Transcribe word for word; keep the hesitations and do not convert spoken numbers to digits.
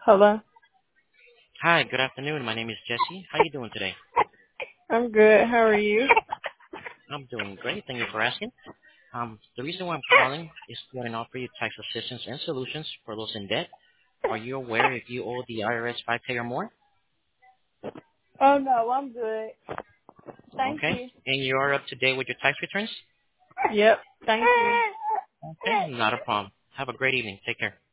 Hello. Hi, good afternoon. My name is Jesse. How you doing today? I'm good. How are you? I'm doing great. Thank you for asking. Um, the reason why I'm calling is to get an offer you tax assistance and solutions for those in debt. Are you aware if you owe the I R S five K or more? Oh no, I'm good. Thank Okay. you. And you are up to date with your tax returns? Yep. Thank you. Okay, not a problem. Have a great evening. Take care.